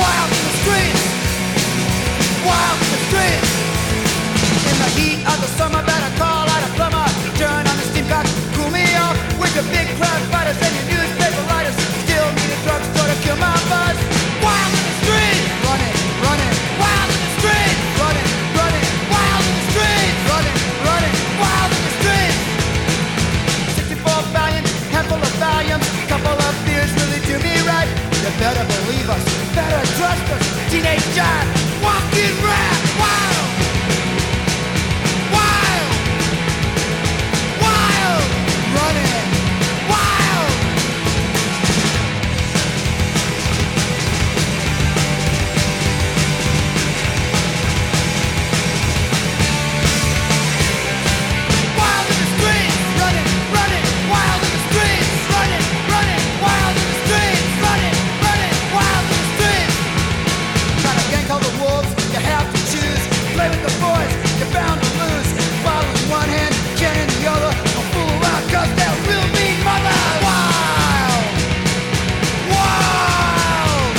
wild in the streets, wild in the streets. In the heat of the summer, better call out a plumber. Turn on the steam cock, cool me off with your big crowd fighters and your newspaper writers. Still need a drugstore to kill my buzz. Wild in the streets, running, running. Wild in the streets, running, running. Wild in the streets, running, running. Wild in the streets. 64 valiant, handful of Valiums, couple of beers really do me right. You better believe us, better trust us. Teenage giant, walking rat, wild, wild, wild, running, wild. Wild in the streets, running, running. Wild in the streets, running, running. Wild in the streets, running, running. Wild in the streets. Trying to gank all the wolves, you have to choose. Play with the boys, you're bound to lose. Bottle in one hand, can in the other. Don't fool around, cause there will be mother. Wild, wild,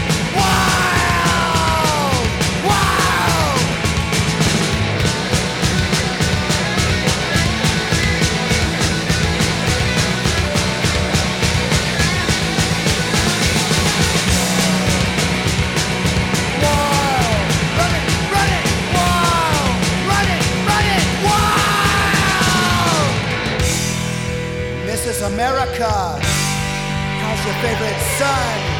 wild, wild. Wild, running, running, wild, running, running, wild. Mrs. America, how's your favorite son?